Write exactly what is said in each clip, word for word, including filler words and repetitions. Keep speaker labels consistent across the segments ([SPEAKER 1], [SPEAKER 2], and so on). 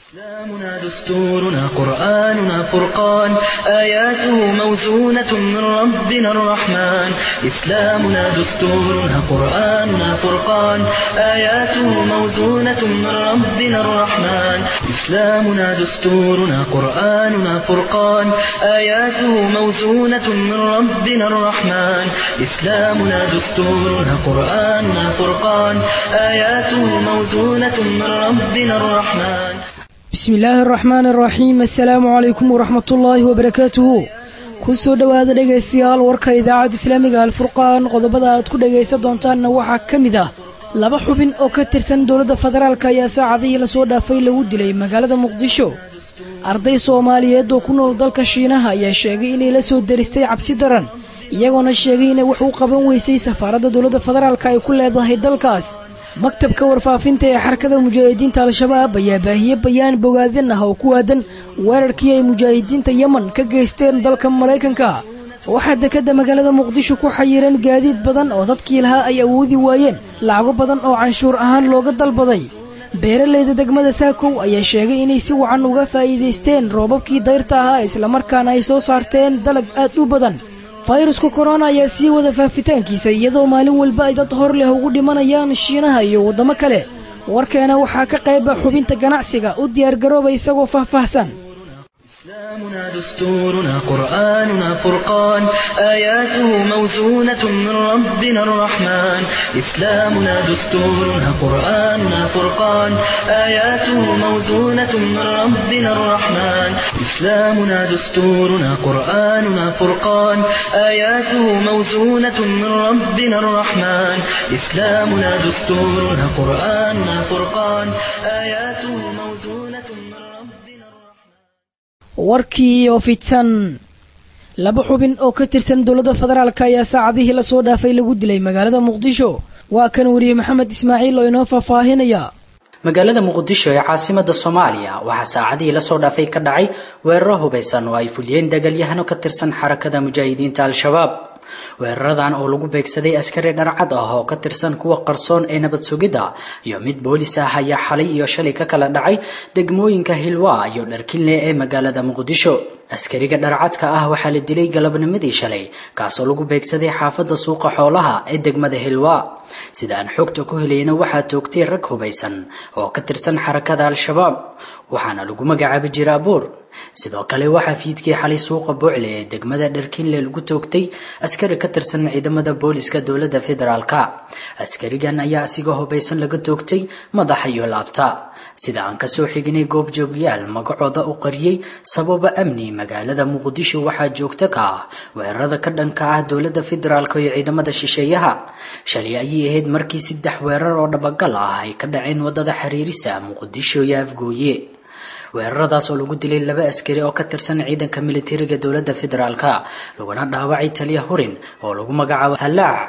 [SPEAKER 1] إسلامنا دستورنا قرآننا فرقان آياته موزونة من ربنا الرحمن إسلامنا دستورنا قرآننا فرقان آياته موزونة من ربنا الرحمن إسلامنا دستورنا قرآننا فرقان آياته موزونة من ربنا الرحمن إسلامنا دستورنا قرآننا فرقان آياته موزونة من ربنا الرحمن
[SPEAKER 2] بسم الله الرحمن الرحيم السلام عليكم ورحمة الله وبركاته كسو دواada dhegeystayaal warka idaacada islaamiga alfurqaan qodobada aad ku dhageysan doontaan waxa kamid ah laba xubin oo ka tirsan dawladda federaalka ayaa saacadii la soo dhaafay lagu dilay magaalada muqdisho arday Soomaaliyeed oo ku nool dalka Shiinaha ayaa sheegay inay la soo daristay cabsi daran iyagoona sheegay in wax uu qaban weysay safaaradda dawladda federaalka ay ku leedahay dalkaas maktabka warfaafinta ee xarakada mujaahidiinta al-shabaab ayaa baahiyay bayaan bogaadin ah oo ku aadan weerarkii ay mujaahidiinta Yemen ka geysteen dalka Mareykanka waxa dekada magaalada Muqdisho ku xayiran gaadiid badan oo dadkii lahaa ay awoodi waayeen lacago badan oo canshuur ahaan looga dalbaday beeraleyda degmada Saakow ayaa sheegay inay si wacan uga faa'iideysteen roobabkii dayrta ahaa isla markaana ay soo saarteen dalag aad u badan fayruska corona ayaa sii wada faafitaankiisa iyadoo maalin walba ay dad hor leh ugu dhimanayaan Shiinaha iyo wadamo kale warkeena waxaa ka qayb xubinta ganacsiga u diyaar garoobay isagoo faahfaahsan
[SPEAKER 1] إسلامنا دستورنا قرآننا فرقان آياته موزونة من ربنا الرحمن إسلامنا دستورنا قرآننا فرقان آياته موزونة من ربنا الرحمن إسلامنا دستورنا قرآننا فرقان آياته موزونة من ربنا الرحمن إسلامنا دستورنا قرآننا فرقان آياته موزونة من ربنا warkii oo fidsan laba xubin oo ka tirsan dawladda federaalka ayaa saacadihii la soo dhaafay lagu dilay magaalada Muqdisho waa kan wariye Maxamed Ismaaciil oo inoo faahfaahinaya
[SPEAKER 3] magaalada Muqdisho ee caasimadda Soomaaliya waxa saacadihii la soo dhaafay ka dhacay weeraro hubeysan oo ay fuliyeen dagaalyahano ka tirsan xarakada mujaahidiinta al-shabaab weeraradan oo lagu beegsaday askari dharcad ah oo ka tirsan kuwa qarsoon ee nabad sugidda iyo mid boolis ah ayaa xalay iyo shalay ka kala dhacay degmooyinka Hilwa iyo Dharkinle ee magaalada Muqdisho askariga dharcadka ah waxa la dilay galabnimadii shalay kaasoo lagu beegsaday xaafadda suuqa xoolaha ee degmada Hilwa sida aan xogta ku helayna waxa toogtay rag hubeysan oo ka tirsan xarakada al-shabaab waxaana lagu magacaabay Jiraabuur sidoo kale waxa fiidkii xalay suuqa Buucle ee degmada Dharkinle lagu toogtay askari ka tirsan ciidamada booliska dawladda federaalka askarigan ayaa asiga hubeysan laga toogtay madaxa iyo laabta sida aan ka soo xignay goob joogyaal magacooda u qariyay sababa amni magaalada Muqdisho waxa joogta ka weerarada ka dhanka ah dawladda federaalka iyo ciidamada shisheeyaha shalay ay ahayd markii saddex weerar oo dhabagal ah ay ka dhaceen wadada xiriirisa Muqdisho iyo Afgooye weeraradaas oo lagu dilay laba askari oo ka tirsan ciidanka militariga dawladda federaalka laguna dhaawacay taliya Hurin oo lagu magacaabo Halaac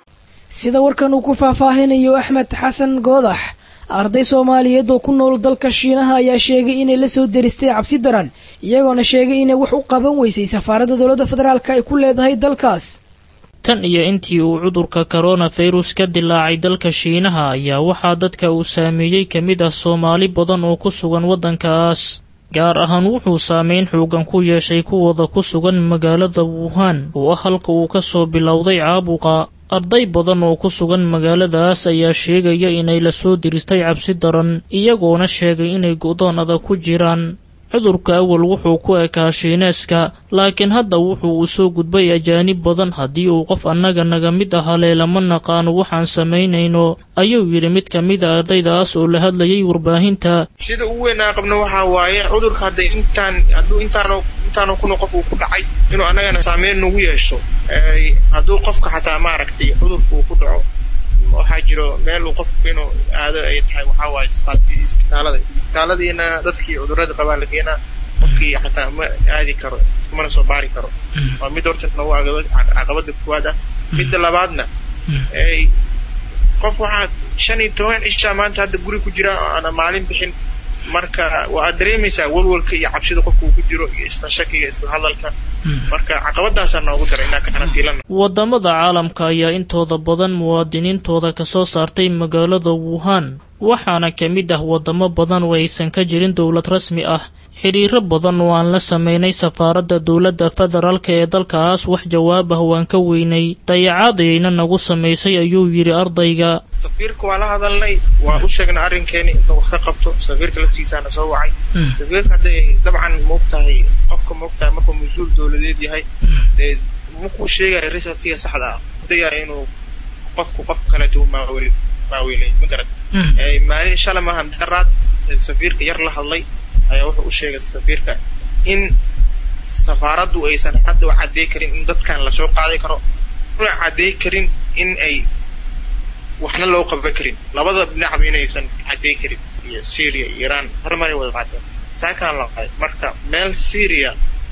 [SPEAKER 2] sida warkan uu ku faahfaahinayo Axmed Xasan Goodax arday Soomaaliyeed oo ku nool dalka Shiinaha ayaa sheegay inay la soo daristay cabsi daran iyagoona sheegay inay wax u qaban weysay safaaradda dawladda federaalka ay ku leedahay dalkaas
[SPEAKER 4] tan iyo intii uu cudurka coronavirus ka dilaacay dalka Shiinaha ayaa waxaa dadka uu saameeyay kamid ah Soomaali badan oo ku sugan wadankaas gaar ahaan wuxuu saameyn xoogan ku yeeshay kuwada ku sugan magaalada Wuhan oo halka uu ka soo bilowday caabuqa arday badan oo ku sugan magaaladaas ayaa sheegaya inay la soo diristay cabsi daran iyagoona sheegay inay go'doon adag ku jiraan cudurka awal wuxuu ku ekaa Shiineeska laakiin hadda wuxuu u soo gudbay ajaanib badan haddii uu qof annaga naga mid ah leelama naqaan waxaan sameynayno ayuu yiri mid ka mid ah ardaydaas oo la hadlayay warbaahinta
[SPEAKER 5] sida uu weynaa qabno waxa waaye cudurka hadda intaan hadduu intaano intaano kuna qof uu ku dhacay inuu annagana saameyn nagu yeesho ee hadduu qofka xataa ma aragtay cudurku uu ku dhaco waxa jiro meel uu qofku inuu aado ay tahay waxa waaye isbitaalada isbitaaladiina dadkii cudurrada qabaan la keenaa qofkii xataa ma aadi karo isma soo baari karo waa mid horta nagu agado caqabada koowaad ah midda labaadna ee qof waxa shan iyo toban isha maanta hadda guri ku jira ana maalin bixin marka waa dareemaysaa walwalka iyo cabsida qofku ku jiro iyo isla shakiga isla hadalka marka caqabadaas aan ugu daray inaa ka xantiilan
[SPEAKER 4] wadamada caalamka ayaa intooda badan muwaadiniintooda ka soo saartay magaalada Wuhan waxaana ka mid ah wadamo badan oo aysan ka jirin dowlad rasmi ah. xiriiro badan oo aan la sameynay safaaradda dowladda federaalka ee dalkaas wax jawaab ah waan ka weynay, dayacaad ayayna nagu samaysay ayuu yidhi ardayga.
[SPEAKER 5] safiirka waa la hadalnay, waa u sheegnay arrinkeeni inuu wax ka qabto. safiirka laftiisaana soo wacay. safiirka hadday dabcan moogtahay qofka moogtahay markuu mas-uul dowladeed yahay dee markuu sheegaya risatiga saxda ah dayaya inuu qofku qof kaleeto maaweli maaweelay ma garata. maalin shalay maahan daraad safiirka yar la hadlay ayaa wuxuu u sheegay safiirka in safaaraddu aysan hadda u cadday karin in dadkan lasoo qaaday karo, una cadday karin in ay waxna loo qaban karin. labada dhinacba inaysan cadday karin, iyo Syria iyo Iran hal maray wada qaadeen. saakaan la qaaday marka meel Syria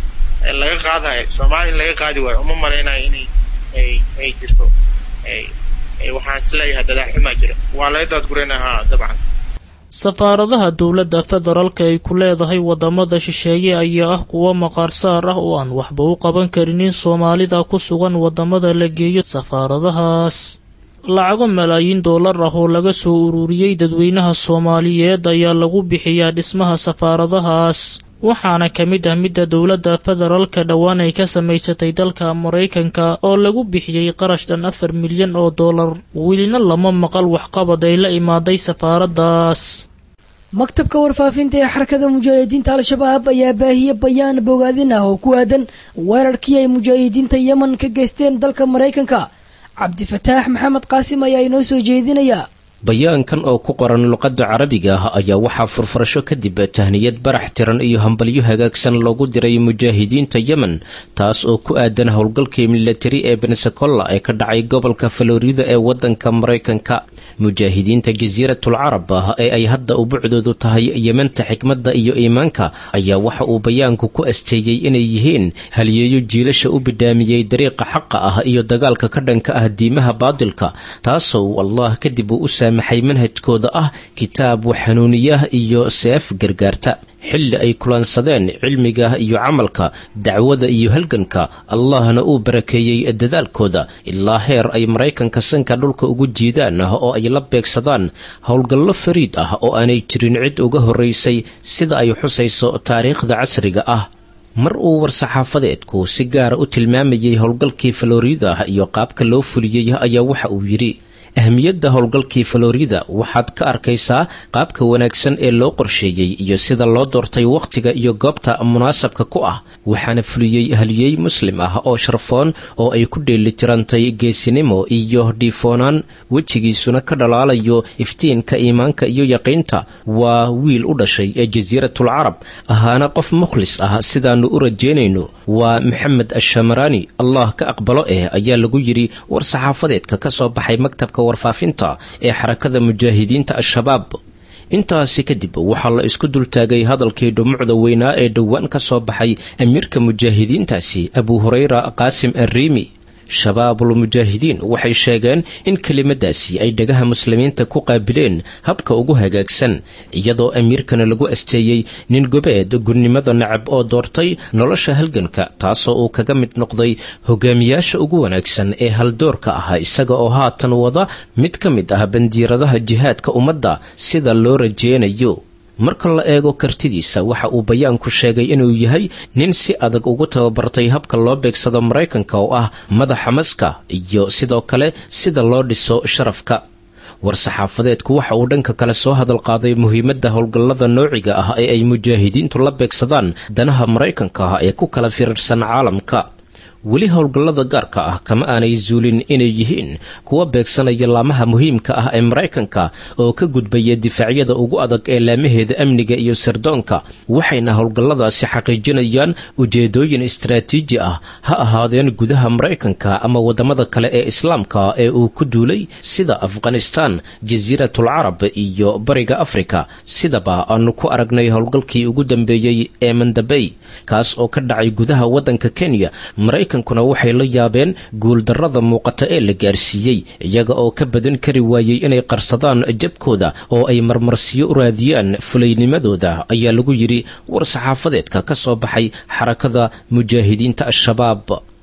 [SPEAKER 5] laga qaadayo Soomaaliya laga qaadi waayo uma malaynayo inay ay ay jirto ay ay waxaan isleeyahay dadaxuma jira. waa la dad gureenaha dabcan.
[SPEAKER 4] safaaradaha dowladda federaalka ay ku leedahay wadamada shisheeye ayaa ah kuwo maqaar saar ah oo aan waxba u qaban karinin Soomaalida ku sugan wadamada la geeyo safaaradahaas. lacago malaayiin doolar ah oo laga soo ururiyay dadweynaha Soomaaliyeed ayaa lagu bixiyaa dhismaha safaaradahaas, waxaana ka mid ah midda dowladda federaalka dhowaan ay ka samaysatay dalka Mareykanka oo lagu bixiyay qarash dhan afar milyan oo doolar. welina lama maqal waxqabad ay la imaaday safaaraddaas.
[SPEAKER 1] maktabka warfaafinta ee xarakada mujaahidiinta al-shabaab ayaa baahiyey bayaan bogaadin ah oo ku aadan weerarkii ay mujaahidiinta Yemen ka geysteen dalka Mareykanka. cabdifataax maxamed qaasim ayaa inoo soo jeedinaya.
[SPEAKER 6] bayaankan oo ku qoran luqadda carabiga ah ayaa waxaa furfurasho kadib tahniyad barax tiran iyo hambalyo hagaagsan loogu diray mujaahidiinta Yemen, taas oo ku aadan howlgalkii militari ee Pensacola ee ka dhacay gobolka Florida ee wadanka Mareykanka. mujaahidiinta jasiiratul carab ah ee ay hadda u buucdoodu tahay Yementa xikmadda iyo iimaanka ayaa waxa uu bayaanku ku asteeyay inay yihiin haliyeeyo jiilasha u bidhaamiyey dariiqa xaqa ah iyo dagaalka ka dhanka ah diimaha baadilka, taasoo Allah kadib uu u saamaxay manhajkooda ah kitaab waxanuuniyah iyo seef gargaarta. xilli ay kulansadeen cilmiga iyo camalka, dacwada iyo halganka, Allahna uu barakeeyey dadaalkooda ilaa heer ay Mareykanka sanka dhulka ugu jiidaan oo ay la beegsadaan howlgallo fariid ah oo aanay jirin cid uga horeysay sida ay xusayso taariikhda casriga ah. mar uu war-saxaafadeedku si gaara u tilmaamayay howlgalkii Florida iyo qaabka loo fuliyey ayaa waxa uu yidhi: ahmiyadda howlgalkii Florida waxaad ka arkaysaa qaabka wanaagsan ee loo qorsheeyey iyo sida loo doortay wakhtiga iyo goobta munaasabka ku ah, waxaana fuliyey haliyey muslim ah oo sharfoon oo ay ku dheelitirantay geesinimo iyo dhiifoonaan, wejigiisuna ka dhalaalayo iftiinka iimaanka iyo yaqiinta. waa wiil u dhashay ee jasiiratul carab, ahaana qof mukhlis ah sidaanu u rajeynayno. waa maxamed ashamaraani, Allah ka aqbalo eh ayaa lagu yidhi war-saxaafadeedka ka soo baxay maktabka warfaafinta ee xarakada mujaahidiinta al-shabaab. intaasi kadib waxaa la isku dultaagay hadalkii dhumucda weynaa ee dhowaan ka soo baxay amiirka mujaahidiintaasi Abu Hurayra Qaasim Arriimi. shabaabul mujaahidiin waxay sheegeen in kelimadaasi ay dhagaha muslimiinta ku qaabileen habka ugu hagaagsan, iyadoo amiirkana lagu asteeyey nin gobeed gurnimada nacab oo doortay nolosha halganka, taasoo uu kaga mid noqday hogaamiyaasha ugu wanaagsan ee haldoorka ah, isaga oo haatan wada mid ka mid ah bandiiradaha jihaadka ummadda sida loo rajeynayo. marka la eego kartidiisa waxa uu bayaanku sheegay inuu yahay nin si adag ugu tababartay habka loo beegsado Mareykanka oo ah madaxa maska iyo sidoo kale sida loo dhiso sharafka. war-saxaafadeedku waxa uu dhanka kale soo hadal qaaday muhiimadda howlgallada noociga ah ee ay mujaahidiintu la beegsadaan danaha Mareykanka ee ku kala firirsan caalamka. weli howlgallada gaarka ah kama aanay zuulin inay yihiin kuwa beegsanaya laamaha muhiimka ah ee Mareykanka oo ka gudbaya difaacyada ugu adag ee laamaheeda amniga iyo sirdoonka, waxayna howlgalladaasi xaqiijinayaan ujeedooyin istaraatiiji ah, ha ahaadeen gudaha Mareykanka ama wadamada kale ee islaamka ee uu ku duulay sida Afghanistan, jasiiratul carab iyo bariga Afrika, sidaba aanu ku aragnay howlgalkii ugu dambeeyey ee Mandabay, kaas oo ka dhacay gudaha wadanka Kenya. Mareykankuna waxay la yaabeen guuldarrada muuqata ee la gaarsiiyey, iyaga oo ka badan kari waayey inay qarsadaan jabkooda oo ay marmarsiyo u raadiyaan fulaynimadooda, ayaa lagu yidhi war-saxaafadeedka ka soo baxay xarakada mujaahidiinta al-shabaab.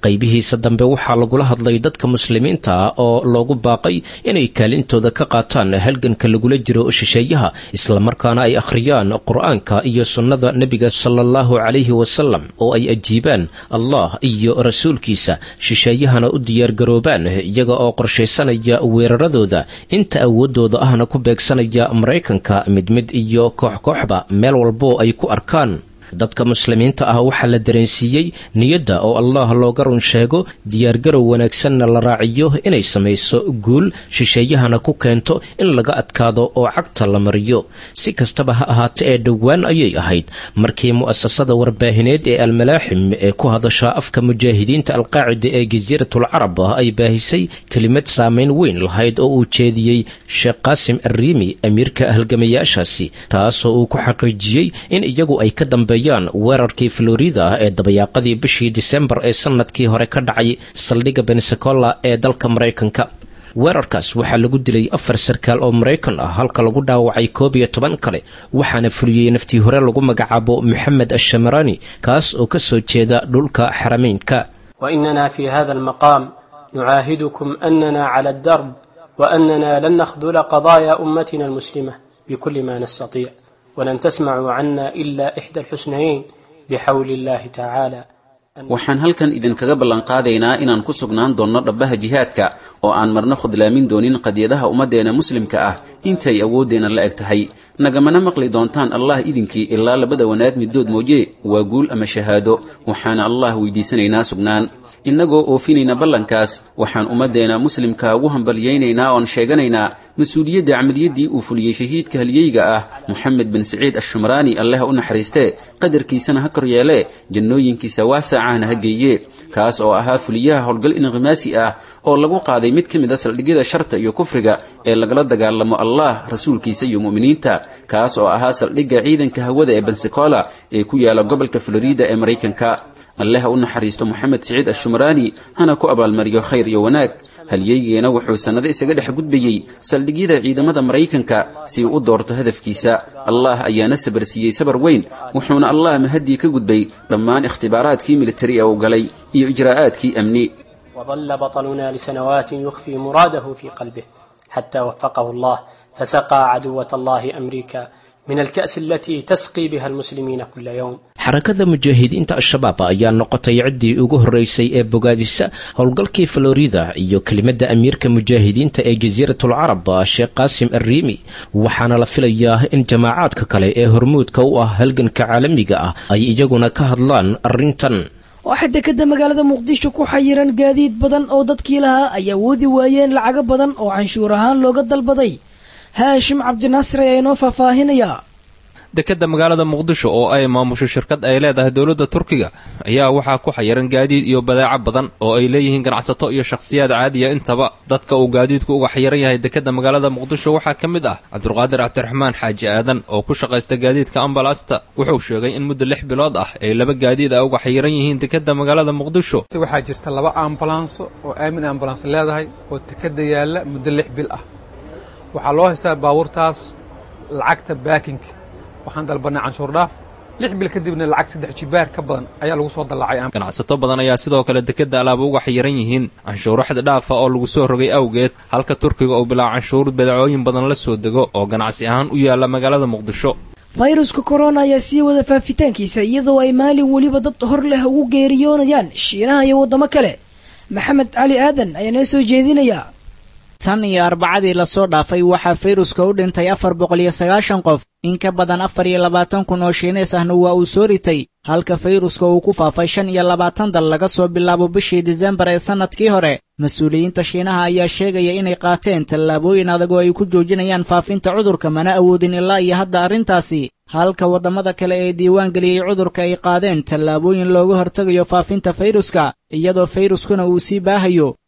[SPEAKER 6] qaybihiisa dambe waxaa lagula hadlay dadka muslimiinta ah oo loogu baaqay inay kaalintooda ka qaataan halganka lagula jiro shisheeyaha islamarkaana ay akhriyaan qur-aanka iyo sunnada nebiga sala allahu calayhi wasalam oo ay ajiibaan allah iyo rasuulkiisa shisheeyahana u diyaargaroobaan iyaga oo qorshaysanaya weeraradooda inta awoodooda ahna ku beegsanaya maraykanka mid mid iyo koox kooxba meel walboo ay ku arkaan dadka muslimiinta ah waxaa la dareensiiyey niyadda oo allah looga run sheego diyaargarow wanaagsanna la raaciyo inay samayso guul shisheeyahana ku keento in laga adkaado oo cagta la mariyo si kastaba ha ahaate ee dhowaan ayay ahayd markii mu'asasada warbaahineed ee almalaaxim ee ku hadasha afka mujaahidiinta alqaacida ee jasiiratul carab ay baahisay kelimad saamayn weyn lahayd oo uu jeediyey sheekh qaasim arriimi amiirka halgamayaashaasi taasoo uu ku xaqiijiyey in iyagu ay ka dambeeyaan weerarkii florida ee dabayaaqadii bishii disembar ee sanadkii hore ka dhacay saldhigga pensacola ee dalka maraykanka weerarkaas waxaa lagu dilay afar sarkaal oo maraykan ah halka lagu dhaawacay koob iyo toban kale waxaana fuliyey naftii hore lagu magacaabo moxamed ashamarani kaas oo ka soo jeeda dhulka xarameynka
[SPEAKER 7] وإننا في هذا المقام نعاهدكم أننا على الدرب وأننا لن نخذل قضايا أمتنا المسلمة بكل ما نستطيع ولن تسمعوا عنا إلا إحدى الحسنيين بحول الله تعالى
[SPEAKER 8] waxaan halkan idinkaga ballan qaadaynaa inaan ku sugnaan doonno dhabbaha jihaadka oo aan marna khudlaamin doonin qadiyadaha ummaddeena muslimka ah intay awooddeena la eg tahay nagamana maqli doontaan allah idinkii ilaa labada wanaag middood mooye waa guul ama shahaado waxaana allah weydiisanaynaa sugnaan innagoo oofinayna ballankaas waxaan ummaddeena muslimka ugu hambalyaynaynaa oon sheeganaynaa mas-uuliyadda camaliyaddii uu fuliyey shahiidka halyeyga ah moxamed bin saciid ashumraani allaha u naxariistee qadarkiisana ha kor yeelee jannooyinkiisa waasaacahna ha geeye kaas oo ahaa fuliyaha howlgal inqimaasi ah oo lagu qaaday mid ka mid a saldhigyada sharta iyo kufriga ee lagala dagaalamo allah rasuulkiisa iyo mu'miniinta kaas oo ahaa saldhigga ciidanka hawada ee pensacola ee ku yaala gobolka florida ee maraykanka allaha u naxariisto moxamed saciid ashumraani hana ku abaalmariyo khayr iyo wanaag halyeygeena wuxuu sannado isaga dhex gudbayey saldhigyada ciidamada maraykanka si uu u doorto hadafkiisa allah ayaana sabar siiyey sabar weyn wuxuuna allah mahaddii ka gudbay dhammaan ikhtibaaraadkii militari ee uu galay iyo ijraa'aadkii amni
[SPEAKER 7] وظل بطلنا لسنوات يخفي مراده في قلبه حتى وفقه الله فسقى عدوة الله أمريكا من الكأس التي تسقي بها المسلمين كل يوم
[SPEAKER 6] xarakada mujaahidiinta al-shabaab ayaa noqotay ciddii ugu horreysay ee bogaadisa howlgalkii florida iyo kelimadda amiirka mujaahidiinta ee jasiiratul carab sheekh qaasim arriimi waxaana la filayaa in jamaacaadka kale ee hormuudka u ah halganka caalamiga ah ay iyaguna ka hadlaan arrintan
[SPEAKER 1] waxaa dekeda magaalada muqdisho ku xayiran gaadiid badan oo dadkii lahaa ay awoodi waayeen lacago badan oo canshuur ahaan looga dalbaday haashim cabdinaasir ayaa inoo faahfaahinayaa
[SPEAKER 9] dekeda magaalada muqdisho oo ay maamusho shirkad ay leedahay dowladda turkiga ayaa waxaa ku xayiran gaadiid iyo badeeco badan oo ay leeyihiin ganacsato iyo shakhsiyaad caadiya intaba dadka uu gaadiidku uga xayiran yahay dekeda magaalada muqdisho waxaa ka mid ah cabdulqaadir cabdiraxmaan xaaji aadan oo ku shaqaysta gaadiidka ambalaasta wuxuu sheegay in muddo lix bilood ah ay laba gaadiid a uga xayiran yihiin dekeda magaalada muqdisho
[SPEAKER 10] waxaa jirta laba ambalanso oo aamin ambulans leedahay oo dekeda yaalla muddo lix bil ah waxaa loo haystaa baabuurtaas lacagta baakinka waxaan dalbanay canshuur dhaaf lix bil kadibna lacag saddex jibaar ka badan ayaa lagu soo dallacay
[SPEAKER 9] ganacsato badan ayaa sidoo kale dekeda alaaba uga xayiran yihiin canshuuro xad dhaafa oo lagu soo rogay awgeed halka turkiga uu bilaa canshuur badeecooyin badan la soo dego oo ganacsi ahaan u yaalla magaalada muqdisho
[SPEAKER 1] fayruska korona ayaa sii wada faafitaankiisa iyadoo ay maalin weliba dad hor leh ugu geeriyoonayaan shiinaha iyo waddamo kale maxamed cali aadan ayaa noo soo jeedinaya
[SPEAKER 11] tan iyo arbacadii lasoo dhaafay waxaa fayruska u dhintay afar boqol iyo sagaashan qof in ka badan afar iyo labaatan kun oo shiinees ahna waa uu soo ritay halka fayruska uu ku faafay shan iyo labaatan dal laga soo bilaabo bishii disembar ee sannadkii hore mas-uuliyiinta shiinaha ayaa sheegaya inay qaateen tallaabooyin adag oo ay ku joojinayaan faafinta cudurka mana awoodin ilaa iyo hadda arrintaasi halka waddamada kale ee diiwaan geliyey cudurka ay qaadeen tallaabooyin looga hortegayo faafinta fayruska iyadoo fayruskuna uu sii baahayo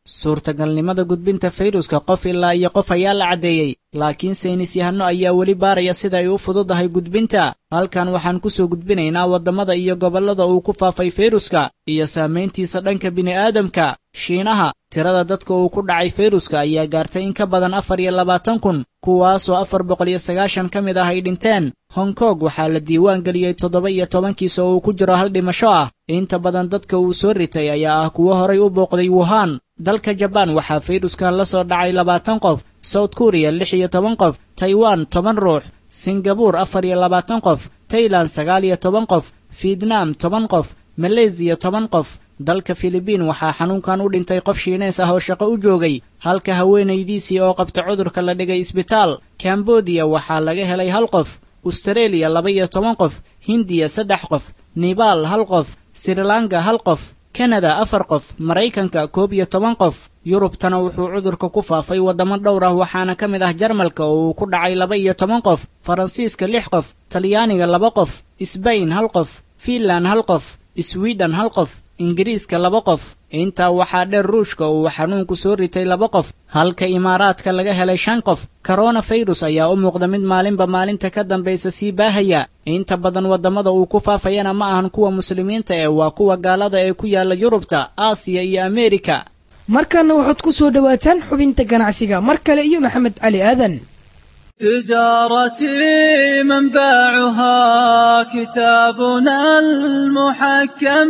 [SPEAKER 11] suurtagalnimada gudbinta fayruska qof ilaa iyo qof ayaa la caddeeyey laakiin saynisyahano ayaa weli baaraya sida ay u fududahay gudbinta halkan waxaan ku soo gudbinaynaa waddamada iyo gobollada uu ku faafay fayruska iyo saamayntiisa dhanka bini'aadamka shiinaha tirada dadka uu ku dhacay fayruska ayaa gaartay in ka badan afar iyo labaatan kun kuwaasoo afar boqol iyo sagaashan ka mid ah ay dhinteen hong kong waxaa la diiwaan geliyey toddoba iyo tobankiisa oo uu ku jiro hal dhimasho ah inta badan dadka uu soo ritay ayaa ah kuwo horay u booqday wuhan dalka jabaan waxaa fayruskan la soo dhacay labaatan qof south korea lix iyo toban qof taiwan toban ruux singabuur afar iyo labaatan qof tailan sagaal iyo toban qof fietnam toban qof maleysiya toban qof dalka filibiin waxaa xanuunkan u dhintay qof shiinees ah oo shaqo u joogay halka haweenaydiisii oo qabta cudurka la dhigay isbitaal kambodiya waxaa laga helay hal qof ustareeliya laba iyo toban qof hindiya saddex qof nebaal hal qof srilanka hal qof kanada afar qof maraykanka koob iyo toban qof yurubtana wuxuu cudurka ku faafay waddamo dhowr ah waxaana ka mid ah jarmalka oo uu ku dhacay laba iyo toban qof faransiiska lix qof talyaaniga laba qof sbain hal qof fiinland hal qof swiden hal qof ingiriiska laba qof intaa waxaa dheer ruushka uu xanuunku soo ritay laba qof halka imaaraadka laga helay shan qof koronafirus ayaa u muuqda mid maalinba maalinta ka dambaysa sii baahaya inta badan waddamada uu ku faafayana ma ahan kuwa muslimiinta ee waa kuwa gaalada ee ku yaala yurubta aasiya iyo ameerika
[SPEAKER 1] markana waxaad ku soo dhawaataan xubinta ganacsiga mar kale iyo maxamed cali aadan
[SPEAKER 12] تجارتي منبعها كتابنا المحكم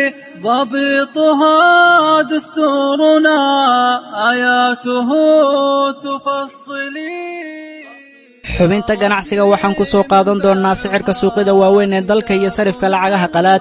[SPEAKER 12] ضبطها دستورنا آياته تفصلي
[SPEAKER 11] xubinta ganacsiga waxaan ku soo qaadan doonaa sicirka suuqyada waaweyn ee dalka iyo sarifka lacagaha qalaad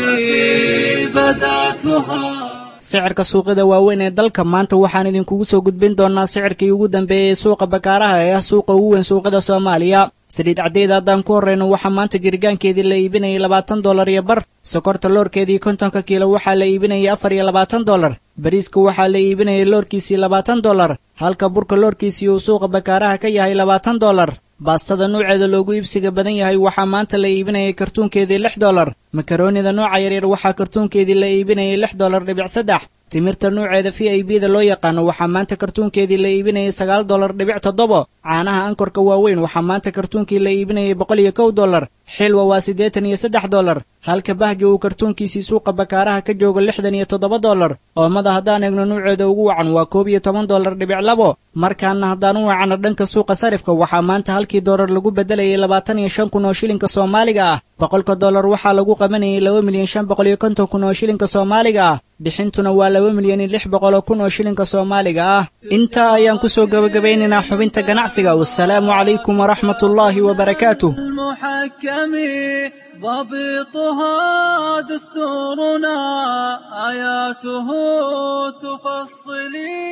[SPEAKER 11] sicirka suuqyada waaweyn ee dalka maanta waxaan idinkugu soo gudbin doonaa sicirkii ugu dambeeyey suuqa bakaaraha ee ah suuqa ugu weyn suuqyada Soomaaliya saliid caddeed haddaan ku horreyno waxaa maanta jirgaankeedii la iibinayay labaatan dollar iyo bar sokorta loorkeedii kontonka kiilo waxaa la iibinayay afar iyo labaatan dollar bariiska waxaa la iibinayay loorkiisii labaatan dollar halka burka loorkiisii uu suuqa bakaaraha ka yahay labaatan dollar baastada nuuceeda loogu iibsiga badan yahay waxaa maanta la iibinayay kartuunkeedii lix dollar makaroonida nooca yaryar waxaa kartuunkeedii la iibinayay lix dollar dhibic saddex timirta nuuceeda v i b da loo yaqaano waxaa maanta kartuunkeedii la iibinayay sagaal dollar dhibic toddobo caanaha ankorka waaweyn waxaa maanta kartuunkii la iibinayay boqol iyo kow dollar xilwa waa siddeetan iyo saddex dollar halka bahjo uu kartuunkiisii suuqa bakaaraha ka joogo lixdan iyo toddoba dollar oomada haddaan eegno nuuceeda ugu wacan waa koob iyo toban dollar dhibic labo markaana haddaan u wacano dhanka suuqa sarifka waxaa maanta halkii dollar lagu beddelayay labaatan iyo shan kun oo shilinka soomaaliga ah boqolka dollar waxaa lagu qabanayay laba milyan shan boqol iyo konton kun oo shilinka soomaaliga ah bixintuna waa laba milyan iyo lix boqol oo kun oo shilinka soomaaliga ah intaa ayaan ku soo gabagabaynaynaa xubinta ganacsiga wassalaamu calaykum waraxmatullaahi wabarakaatuh
[SPEAKER 12] ضبطها دستورنا آياته تفصلي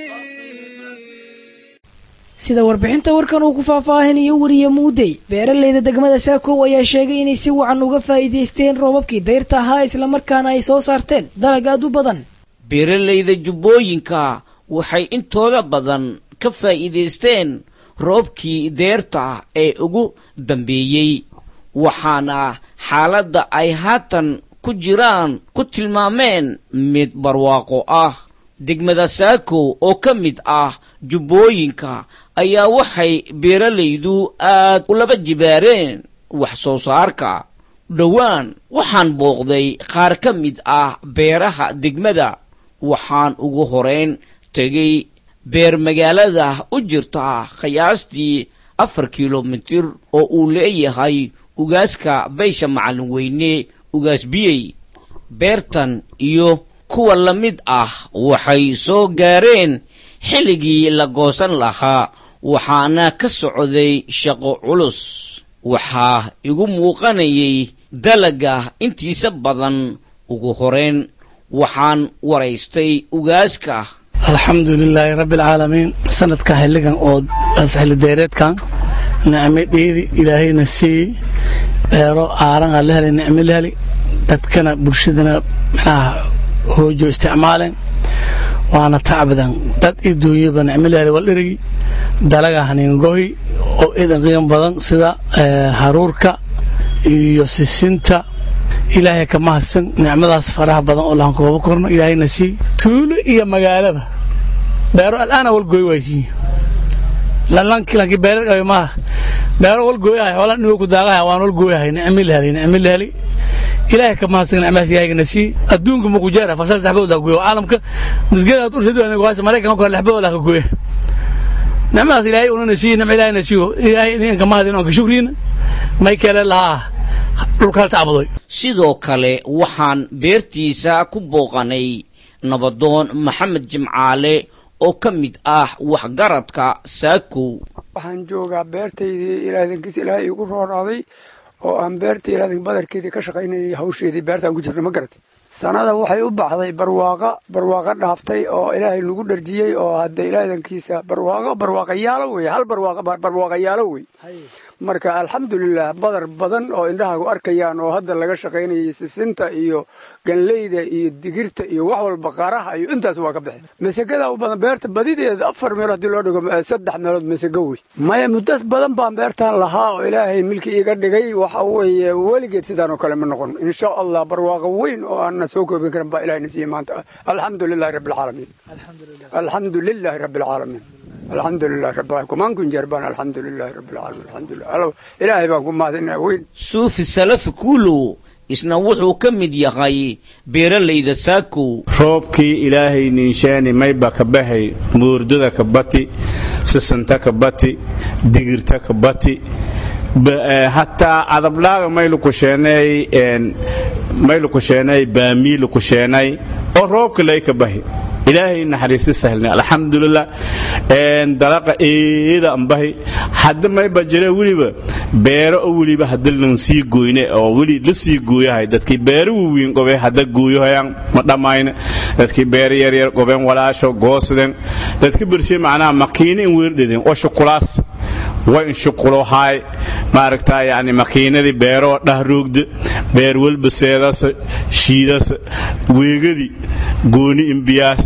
[SPEAKER 1] sida warbixinta warkan uu ku faahfaahinayo wariye muudey beeralayda degmada Saakow ayaa sheegay inay si wacan uga faa'iideysteen roobabkii dayrta ahaa isla markaana ay soo saarteen dalag aad u badan
[SPEAKER 13] beeralayda jubbooyinka waxay intooda badan ka faa'iideysteen roobkii dayrta ee ugu dambeeyay waxaana xaaladda ay haatan ku jiraan ku tilmaameen mid barwaaqo ah degmada Saakow oo ka mid ah jubbooyinka ayaa waxay beeralaydu aad u laba jibaareen wax soo saarka dhowaan waxaan booqday qaar ka mid ah beeraha degmada waxaan ugu horeyn tegay beer magaalada u jirta qiyaastii afar kiiloomitir oo uu leeyahay ugaaska baysha macallin weyne ugaas biyey beertan iyo kuwa la mid ah waxay soo gaareen xilligii la goosan lahaa waxaana ka socday shaqo culus waxaa igu muuqanayay dalaga intiisa badan ugu horeyn waxaan waraystay ugaaska
[SPEAKER 14] alxamdulilaahi rabbilcaalamiin sanadka xilligan oo xilli deereedkan nicmo dheedi ilaahayna siiyey beero aaran aan la helay nicmo la helay dadkana bulshadana maxaa hoojo isticmaaleen waana tacbadan dad iyo duunyaba nicmo la helay waldherigi dalaga haniingoy oo idan qiimo badan sida haruurka iyo sisinta ilaahay ka mahadsan nicmadaas faraha badan oo laan kooba korno ilaahayna siiyey tuulo iyo magaalaba beero al'aana wal gooy waysiin lanki lanki beero ay ma beero wal gooyahay wala inuu ku daaqay waan wal gooyahay nicmi lahali nicmi lahali ilaahay ka mahadsan amaas yahay nasi adduunka ma ku jara fasal saxbada gooyo caalamka misgeeda u shadu aniga waas mareykan ko laxbada ka gooyo namaas ilaahay uu nasi nicmi ilaahay nasi ilaahay in ka mahadin oo ka shukriina may kale laha dhulka taabaday
[SPEAKER 13] sidoo kale waxaan beertiisa ku booqanay nabadoon maxamed jimcaale oo ka mid ah waxgaradka Saakow
[SPEAKER 15] waxaan joogaa beertaydii ilaadankiis ilaahay igu rooraaday oo aan beertii ilaadan badarkeedii ka shaqaynayay hawsheedii beertaan ku jirnay ma garat sanada waxay u baxday barwaaqa barwaaqa dhaaftay oo ilaahay lagu dharjiyay oo hadda ilaadankiisa barwaaqa barwaaqa yaalo way hal barwaaqa barwaaqa yaalo way marka alxamdulillah badar badan oo indhahagu arkayaan oo hadda laga shaqaynayay sisinta iyo ganleyda iyo digirta iyo wax walba qaraha iyo intaas waa ka bixi masagada u badan beerta badideeda afar meelood hadii loo dhigo saddex meelood masago wey maya muddas badan baan beertaan lahaa oo ilaahay milki iga dhigay waxa weeye weligeed sidaan oo kale ma noqon insha allah barwaaqa weyn oo aan soo koobin karin baa ilaahay nasiiyay maanta alxamdulillah rabbil caalamiin alxamdulillah rabbil caalamiin الحمد لله رب العالمين كمان كن جربان الحمد لله رب العالمين الحمد لله إلهي باكم ماذا وين
[SPEAKER 13] سوف السلف كله isna wuxuu ka mid yahay beeralayda Saakow
[SPEAKER 16] roobkii ilaahay ninshaani mayba ka baxay muurdada ka bati sisanta ka bati digirta ka bati hatta adablaaga maylu ku sheenay een maylu ku sheenay baamiil ku sheenay oo roobka lay ka baxay ilaahay naxariista sahlna alxamdulillah een dalaqa eeda ambahay hadda may bajire waliba beero oo waliba hadda lan sii gooyne oo wali la sii gooyahay dadkii beero weyn qobay hadda gooyohayaan ma dhamayna dadkii beero yar yar qobeen walaasho goosden dadkii birshay macnaa makiina in weerdhadeen oo shukulaas way in shukulo hay maaragtaa yaani makiinadii beero dhahroogda beer walba seedas shiidas weegadi gooni imbiyaas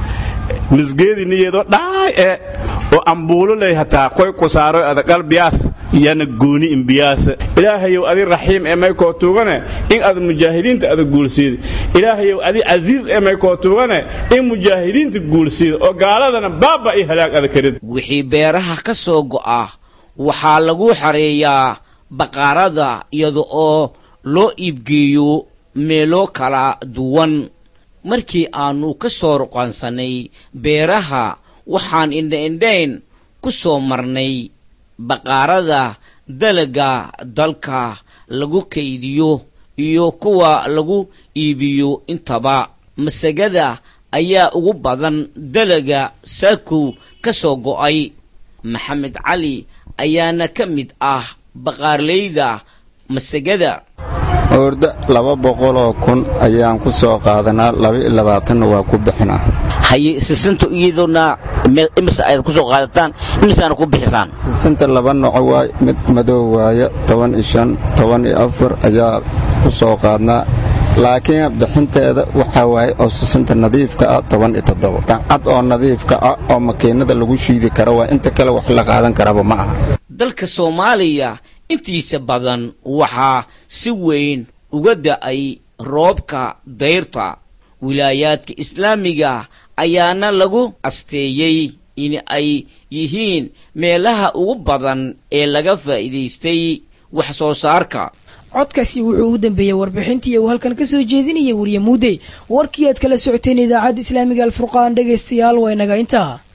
[SPEAKER 16] misgeedi niyeedo dhaay ee oo ambuulo leh hataa qoy ku saaro ada qalbiyaas yana gooni imbiyaas ilaahayow adi raxiim ee may ko tuugane in ad mujaahidiinta ada guulsiid ilaahayow adi aziiz ee may ko tuugane in mujaahidiinta guulsiid oo gaaladana baaba ay halaag ada karid
[SPEAKER 13] wixii beeraha ka soo go'a waxaa lagu xareeyaa baqaarada iyada oo loo iibgeeyo meelo kala duwan markii aanu ka soo ruqansanay beeraha waxaan indha-indhayn ku soo marnay baqaarada dalaga dalka lagu kaydiyo iyo kuwa lagu iibiyo intaba masagada ayaa ugu badan dalaga Saakow ka soo go'ay maxamed cali ayaana ka mid ah baqaarleyda masagada
[SPEAKER 17] orda laba boqol oo kun ayaan ku soo qaadanaa laba iyo labaatan waa ku bixinaa
[SPEAKER 13] haye sisinta iyaduna imisa ay ku soo qaadataan imisaana ku bixisaan
[SPEAKER 17] sisinta laba nooc waay mid madow waaye toban iyo shan toban iyo afar ayaa ku soo qaadnaa laakiin bixinteeda waxa waaye oo sisinta nadiifka ah toban iyo toddoba cad oo nadiifka ah oo makiinada lagu shiidi karo waa inta kale wax la qaadan karaba ma aha
[SPEAKER 13] dalka Soomaaliya intiisa badan waxaa si weyn uga da'ay roobka dayrta wilaayaadka islaamiga ayaana lagu asteeyay in ay yihiin meelaha ugu badan ee laga faa'iideystay wax soo saarka
[SPEAKER 1] codkaasi wuxuu ugu dambeeyay warbixintii uu halkan ka soo jeedinayay wariye muude warkii aad kala socoteen idaacadda islaamiga alfurqaan dhageystayaal waa inaga intaa